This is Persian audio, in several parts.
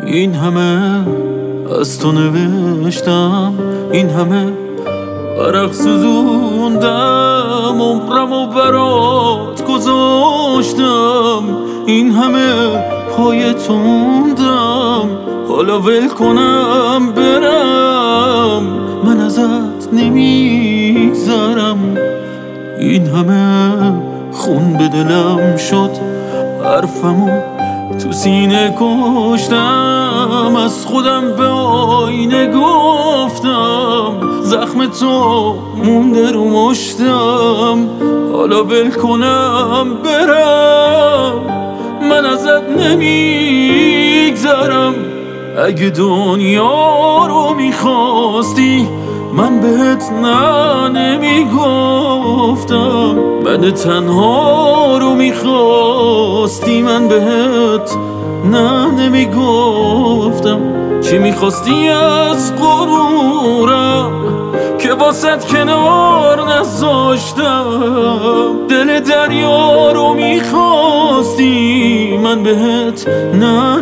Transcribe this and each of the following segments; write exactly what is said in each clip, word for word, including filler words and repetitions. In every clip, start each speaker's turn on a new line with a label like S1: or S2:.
S1: این همه از تو نوشتم، این همه ورق سوزوندم، عمرمو برات گذاشتم، این همه پای توندم، حالا ول کنم برم، من ازت نمیگذرم. این همه خون به دلم شد، حرفمو تو سینه کشتم، از خودم به آینه گفتم، زخم تو مونده رو مشتم، حالا ول کنم برم، من ازت نمیگذرم. اگه دنیا رو میخواستی من بهت نه نمیگفتم، من تنها رو میخواستی من بهت نه نمیگفتم. چی میخواستی از غرورم که باست کنار نذاشتم، دل دریا رو میخواستی من بهت نه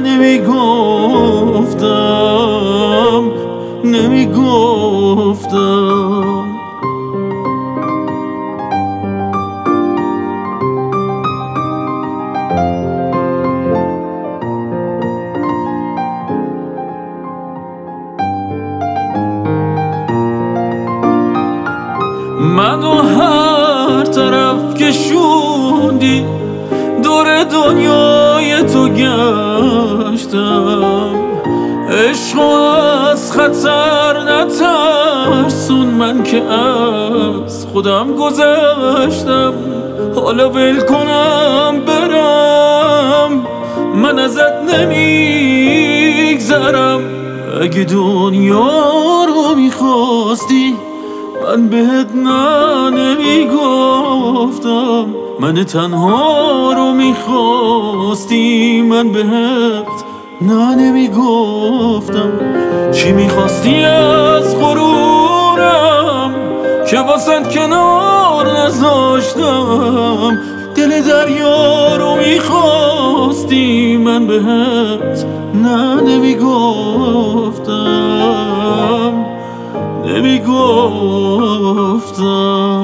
S1: نمیگفتم نمیگفتم. منو هر طرف کشوندی، دور دنیای تو گشتم، عشق از خطر نترسون، من که از خودم گذشتم، حالا ول کنم برم، من ازت نمیگذرم. اگه دنیا رو میخواستی من بهت نه نمیگفتم، من تنها رو میخواستی من بهت نه نمیگفتم. چی میخواستی از غرورم که واسه کنار نذاشتم، دل دریا رو میخواستی من بهت نه نمیگفتم نمیگفتم.